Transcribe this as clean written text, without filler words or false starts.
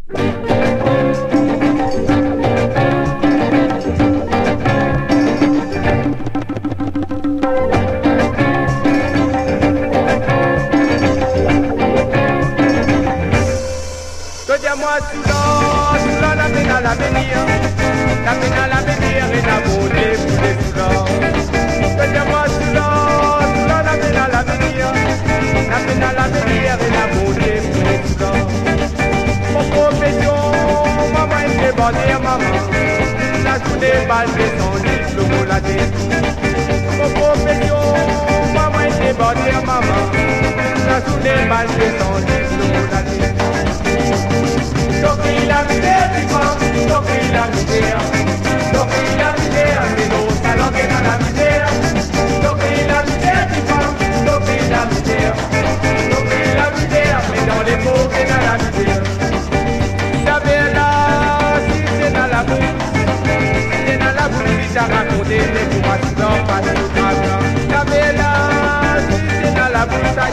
Raconter des pour ma souvent pas de la belle, si c'est dans la bouche,